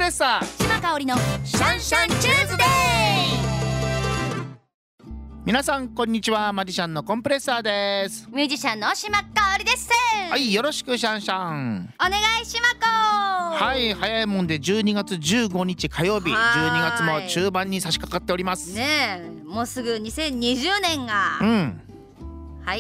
レッサー島香織のシャンシャンチューズデー。皆さんこんにちは、マジシャンのコンプレッサーです。 ミュージシャンの島香織です。 はい、よろしくシャンシャン。 お願いしまこ。 はい、早いもんで12月15日火曜日、12月も中盤に差し掛かっておりますね。え、もうすぐ2020年が、はい、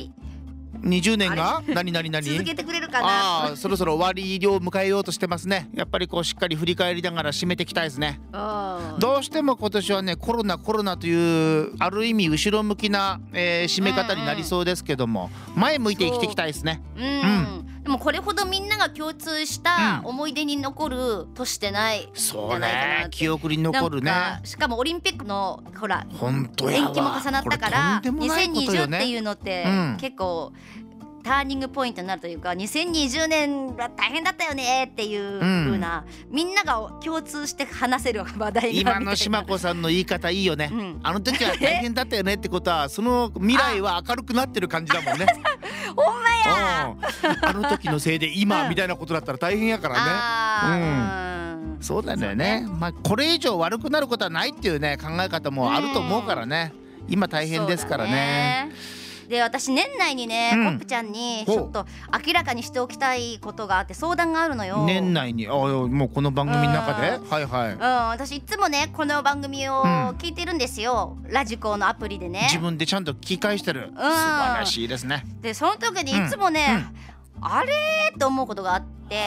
20年が何続けてくれるかな。 そろそろ終わりを迎えようとしてますね。やっぱりこうしっかり振り返りながら締めていきたいですね。どうしても今年はね、コロナというある意味後ろ向きな、締め方になりそうですけども、前向いて生きていきたいですね。 でもこれほどみんなが共通した思い出に残る年でないじゃないかなって。 記憶に残るね。 しかもオリンピックのほら本当やわ、 延期も重なったから2020っていうのって結構ターニングポイントになるというか、2020年は大変だったよねっていう風な、みんなが共通して話せる話題が今の島子さんの言い方いいよね。あの時は大変だったよねってことは、その未来は明るくなってる感じだもんね。 ほんまや。 あの時のせいで今みたいなことだったら大変やからね。そうだよね。まあこれ以上悪くなることはないっていうね、考え方もあると思うからね。今大変ですからね。 で、私年内にね、コップちゃんにちょっと明らかにしておきたいことがあって、相談があるのよ。 年内に、もうこの番組の中で、 私いつもねこの番組を聞いてるんですよ、ラジコのアプリでね。 自分でちゃんと聞き返してる。素晴らしいですね。 でその時にいつもね、あれーと思うことがあって、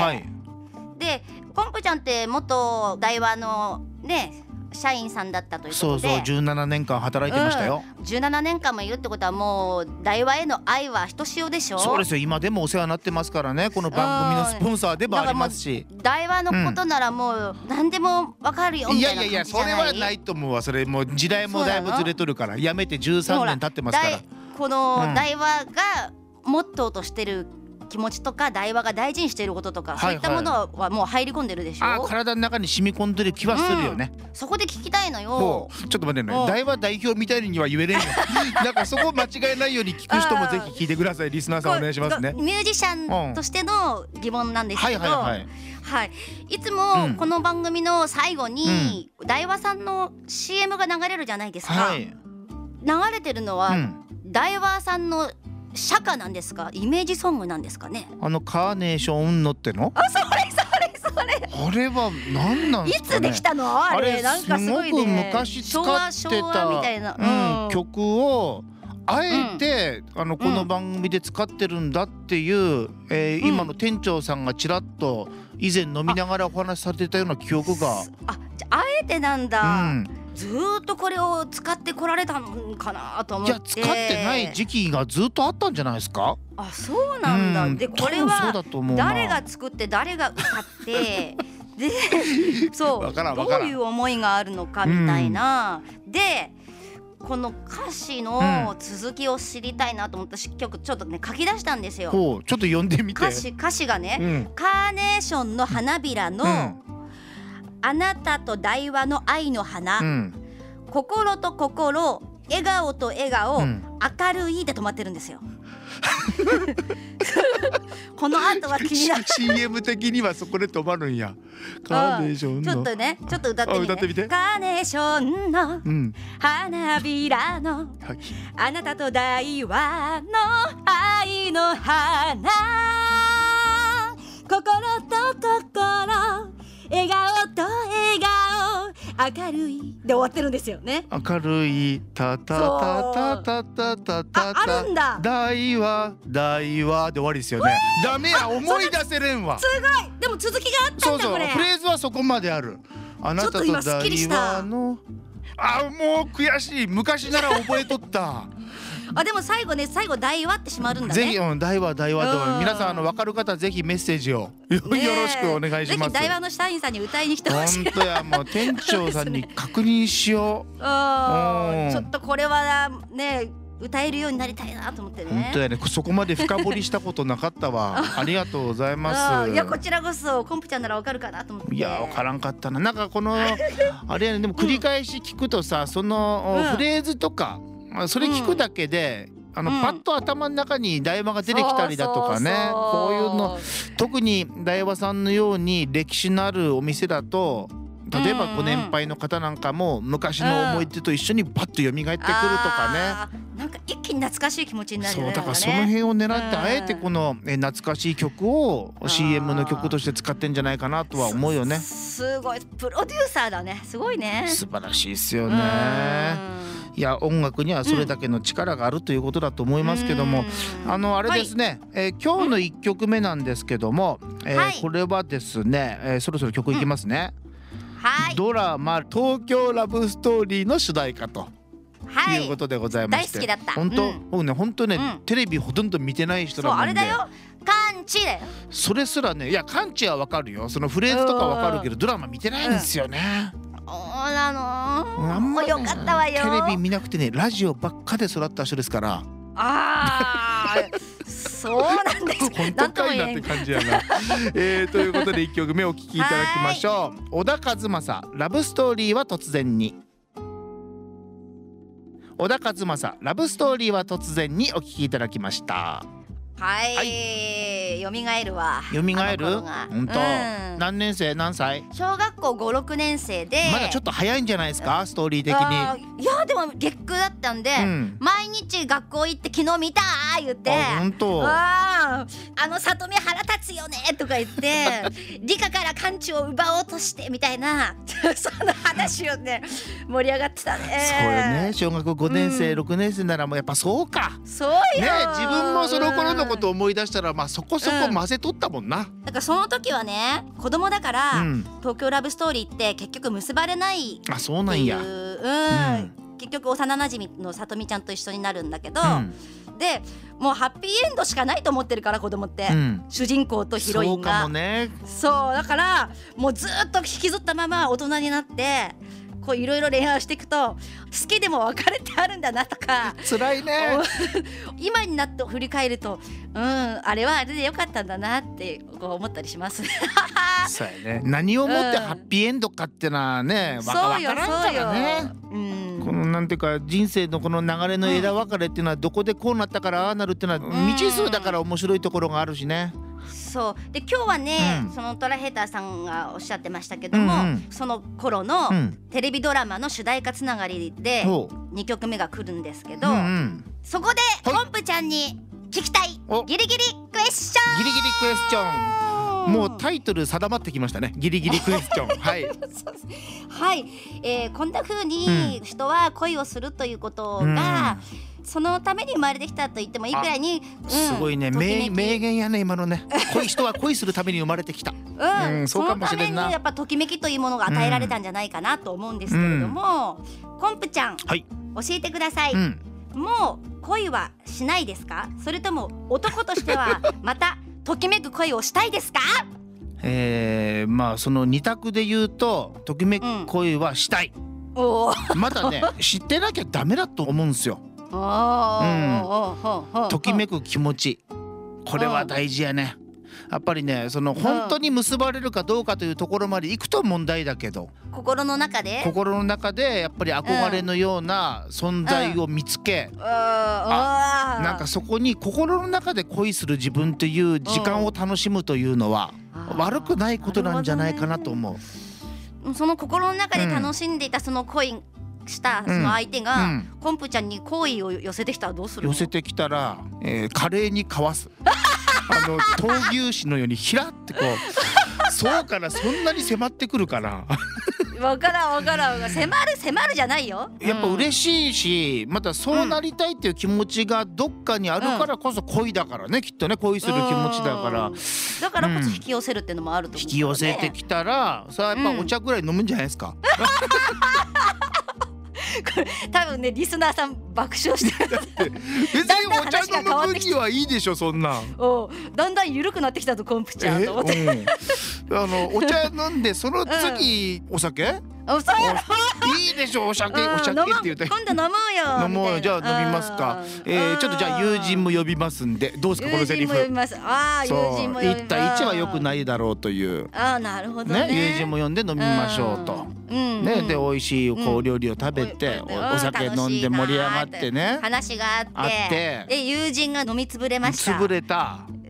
でコンプちゃんって元大和のね社員さんだったということで、 そう17年間働いてましたよ。 17年間もいるってことはもう大和への愛はひとしおでしょ。 そうですよ。今でもお世話になってますからね。この番組のスポンサーでもありますし、 大和のことならもう何でもわかるよみたいな感じじゃない？ それはないと思うわ。それもう時代もだいぶずれとるから、やめて13年経ってますから。 この大和がモットーとしてる気持ちとか、大和が大事にしていることとか、そういったものはもう入り込んでるでしょ。 体の中に染み込んでる気はするよね。 そこで聞きたいのよ。 ちょっと待ってね、大和代表みたいには言えねえよ。だからそこ間違いないように聞く人もぜひ聞いてください。リスナーさんお願いしますね。 ミュージシャンとしての疑問なんですけど、いつもこの番組の最後に大和さんの CM が流れるじゃないですか。流れてるのは大和さんの社歌なんですか、イメージソングなんですかね。 カーネーションのっての？ それ。 あれは何なんですかね。 いつできたの？あれなんかすごいね。 すごく昔使ってた曲をあえてこの番組で使ってるんだっていう、今の店長さんがちらっと以前飲みながらお話しされてたような記憶が。 あえてなんだ。ずーっとこれを使ってこられたのかなと思って。 使ってない時期がずっとあったんじゃないですか。 そうなんだ。でこれは誰が作って誰が歌ってでそうどういう思いがあるのかみたいな。でこの歌詞の続きを知りたいなと思ったし、曲ちょっとね書き出したんですよ。 ちょっと読んでみて。 歌詞がね、カーネーションの花びらのあなたと大和の愛の花、心と心、笑顔と笑顔、明るいで止まってるんですよ。この後は気になる。 CM 的にはそこで止まるんや。カーネーションのちょっと歌ってみて。カーネーションの花びらのあなたと大和の愛の花、心と心、笑顔と笑顔、明るいで終わってるんですよね。 明るいたたたたたたたた、 あるんだ。 大和で終わりですよね。ダメや、思い出せれんわ。 すごい。でも続きがあったんだ。これフレーズはそこまである。あなたと大和の、もう悔しい。昔なら覚えとった。 でも最後大和ってしまるんだね。 ぜひ大和と皆さん分かる方ぜひメッセージをよろしくお願いします。 ぜひ大和の社員さんに歌いに来てほしい。 本当や、もう店長さんに確認しよう。 ちょっとこれはね歌えるようになりたいなと思ってね。 本当やね。そこまで深掘りしたことなかったわ。ありがとうございます。 いやこちらこそ、コンプちゃんならわかるかなと思って。 いやわからんかったな。なんかこのあれやね、でも繰り返し聞くとさ、そのフレーズとかそれ聞くだけでパッと頭の中に大和が出てきたりだとかね、こういうの特に大和さんのように歴史のあるお店だと例えばご年配の方なんかも昔の思い出と一緒にバッと蘇ってくるとかね、 なんか一気に懐かしい気持ちになるよね。 そうだからその辺を狙ってあえてこの懐かしい曲を CM の曲として使ってんじゃないかなとは思うよね。 すごいプロデューサーだね。すごいね。 素晴らしいですよね。いや音楽にはそれだけの力があるということだと思いますけども、あれですね、今日の1曲目なんですけども、これはですね、そろそろ曲いきますね。ドラマ東京ラブストーリーの主題歌ということでございまして、 大好きだった。 本当ね、テレビほとんど見てない人だもんで。 そうあれだよ、カンチだよ。 それすらね、いやカンチはわかるよ、そのフレーズとかわかるけどドラマ見てないんですよね。 そうなの。よかったわよ。 テレビ見なくてね、ラジオばっかで育った人ですから。 そうなんです。 本当かいなって感じやな。ということで1曲目お聴きいただきましょう。小田和正ラブストーリーは突然に。小田和正ラブストーリーは突然にお聴きいただきました。 蘇るわ。 蘇る？本当。何年生？何歳？ 小学校5、6年生で。 まだちょっと早いんじゃないですか、ストーリー的に。 いやでも月9だったんで、毎日学校行って昨日見たー言って。 本当。 里見腹立つよねとか言って理科から漢字を奪おうとしてみたいなその話をね盛り上がってたね。 そうよね。小学5年生、6年生ならもうやっぱそうか。 そうよ。 ね、自分もその頃のことを思い出したら、まあそこそこ混ぜとったもんな。 だからその時はね、子供だから、東京ラブストーリーって結局結ばれないっていう。 あ、そうなんや。 結局幼なじみのさとみちゃんと一緒になるんだけど、でもうハッピーエンドしかないと思ってるから子供って、主人公とヒロインが。 そうかもね。 そうだからもうずっと引きずったまま大人になってこういろいろ恋愛していくと、好きでも別れてあるんだなとか辛いね今になって振り返ると、あれはあれでよかったんだなってこう思ったりしますそうやね。何をもってハッピーエンドかってのはね、分からんからね。このなんていうか人生のこの流れの枝分かれっていうのはどこでこうなったからああなるっていうのは未知数だから面白いところがあるしね。 そうで今日はね、そのトラヘーターさんがおっしゃってましたけども、その頃のテレビドラマの主題歌つながりで2曲目が来るんですけど、そこでポンプちゃんに聞きたいギリギリクエスチョン。 ギリギリクエスチョン。もうタイトル定まってきましたね。ギリギリクエスチョン。はいはい、こんな風に人は恋をするということが、そのために生まれてきたと言ってもいいくらいに、 すごいね、名言やね今のね。人は恋するために生まれてきた。そうかもしれんな。 そのためにやっぱときめきというものが与えられたんじゃないかなと思うんですけれども、コンプちゃん、教えてください。もう恋はしないですか？それとも男としてはまたときめく恋をしたいですか？ まあその2択で言うとときめく恋はしたい。まだね知ってなきゃダメだと思うんですよ。ときめく気持ち、これは大事やね。やっぱりね、その本当に結ばれるかどうかというところまで行くと問題だけど、心の中でやっぱり憧れのような存在を見つけ、なんかそこに心の中で恋する自分という時間を楽しむというのは悪くないことなんじゃないかなと思う。 その心の中で楽しんでいたその恋したその相手が、コンプちゃんに好意を寄せてきたらどうするの？ 寄せてきたら、華麗にかわす。闘牛士のようにひらってこうそうからそんなに迫ってくるかな。 わからん迫るじゃないよ。 やっぱ嬉しいし、またそうなりたいっていう気持ちがどっかにあるからこそ恋だからね、きっとね、恋する気持ちだからだからこそ引き寄せるっていうのもあると思う、ね。引き寄せてきたらさあやっぱお茶ぐらい飲むんじゃないですか。 これ多分ねリスナーさん爆笑してる。 別にお茶飲む分にはいいでしょそんな。 だんだん緩くなってきたとコンプちゃんと思って。 お茶飲んでその次お酒？ そうやろ。 いいでしょお酒って言うと。 今度飲もうよ。 飲もう。じゃあ飲みますか。ちょっとじゃあ友人も呼びますんで、どうですかこのセリフ。 友人も呼びます。友人も呼びます。 1対1は良くないだろうという。 なるほどね。 友人も呼んで飲みましょうと。ね、で美味しいお料理を食べて、お酒飲んで盛り上がってね。 話があって、で友人が飲みつぶれました。 潰れた。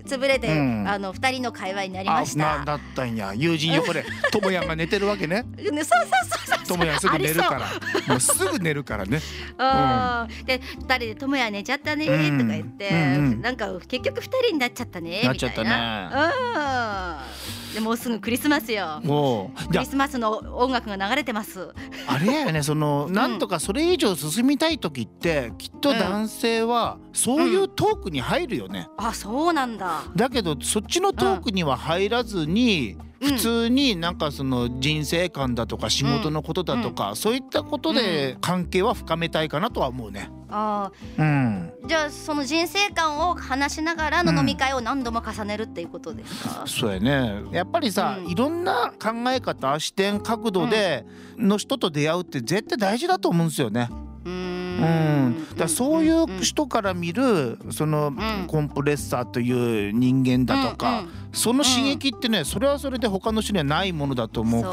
潰れて、2人の会話になりました。 だったんや。友人横でともやんが寝てるわけね。 そうともやんすぐ寝るから、もうすぐ寝るからね。 で2人でともやん寝ちゃったねとか言って、なんか結局2人になっちゃったねみたいな。 なっちゃったね。でもうすぐクリスマスよ。クリスマスの音楽が流れてます。 あれやよね、なんとかそれ以上進みたい時ってきっと男性はそういうトークに入るよね。 あ、そうなんだ。 だけどそっちのトークには入らずに、普通になんかその人生観だとか仕事のことだとか、そういったことで関係は深めたいかなとは思うね。 じゃあその人生観を話しながらの飲み会を何度も重ねるっていうことですか？ そうやね。やっぱりさ、いろんな考え方、視点、角度での人と出会うって絶対大事だと思うんですよね。だからそういう人から見るそのコンプレッサーという人間だとか、その刺激ってね、それはそれで他の人にはないものだと思うから。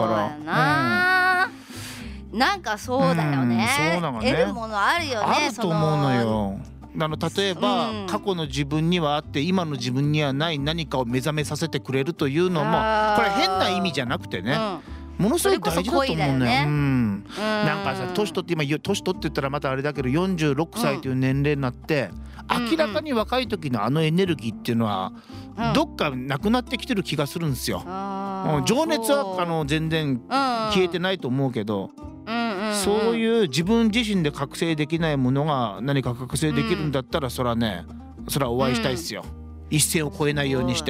なんかそうだよね。得るものあるよね。 あると思うのよ。例えば、過去の自分にはあって今の自分にはない何かを目覚めさせてくれるというのも、これ変な意味じゃなくてね、ものすごい大事だと思うね。なんかさ、年取って今年取って言ったらまたあれだけど46歳という年齢になって、明らかに若い時のエネルギーっていうのはどっかなくなってきてる気がするんですよ。情熱は全然消えてないと思うけど、そういう自分自身で覚醒できないものが何か覚醒できるんだったら、それはお会いしたいっすよ。一線を越えないようにして。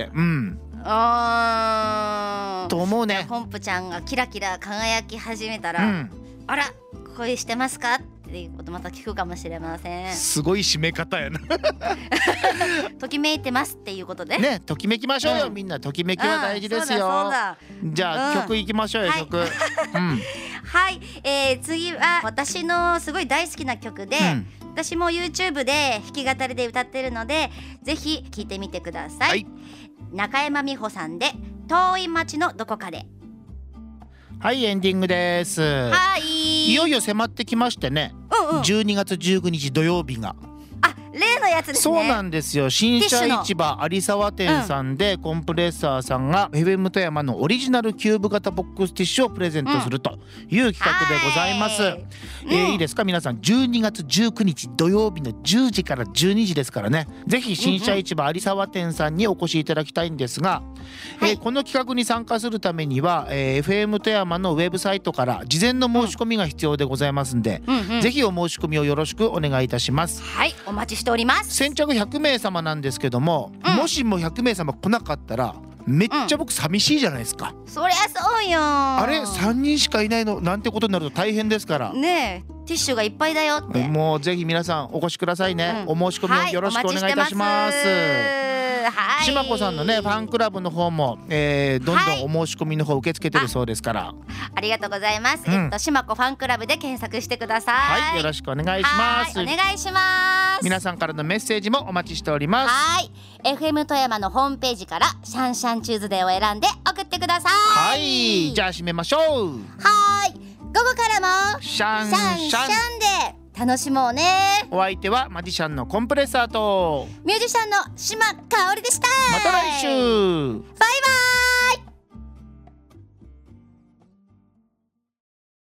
と思うね。 ポンプちゃんがキラキラ輝き始めたら、あら恋してますかっていうことまた聞くかもしれません。 すごい締め方やな。 ときめいてますっていうことでね、ときめきましょうよ、みんな。ときめきは大事ですよ。じゃあ曲いきましょうよ、曲。 はい、次は私のすごい大好きな曲で、私も YouTube で弾き語りで歌ってるので、ぜひ聴いてみてください。中山美穂さんで遠い街のどこかで。 はい、エンディングです。いよいよ迫ってきましてね、12月19日土曜日が。 例のやつですね。 そうなんですよ。新社市場有沢店さんで、コンプレッサーさんが FM 富山のオリジナルキューブ型ボックスティッシュをプレゼントするという企画でございます。いいですか皆さん、12月19日土曜日の10時から12時ですからね、ぜひ新社市場有沢店さんにお越しいただきたいんですが、この企画に参加するためには、FM 富山のウェブサイトから事前の申し込みが必要でございますんで、ぜひお申し込みをよろしくお願いいたします。 はい、お待ちしております。 先着100名様なんですけども、もしも100名様来なかったらめっちゃ僕寂しいじゃないですか。 そりゃそうよ。 あれ3人しかいないのなんてことになると大変ですからね。ティッシュがいっぱいだよって。 もうぜひ皆さんお越しくださいね。お申し込みをよろしくお願いいたします。しまこさんのねファンクラブの方も、どんどんお申し込みの方受け付けてるそうですから、 ありがとうございます。しまこファンクラブで検索してください。 はい、よろしくお願いします。 お願いします。 皆さんからのメッセージもお待ちしております。 はい、FM 富山のホームページからシャンシャンチューズデーを選んで送ってください。 はい、じゃあ締めましょう。 はい、午後からもシャンシャンで楽しもうね。 お相手はマジシャンのコンプレッサーとミュージシャンの島香織でした。 また来週。 バイバーイ。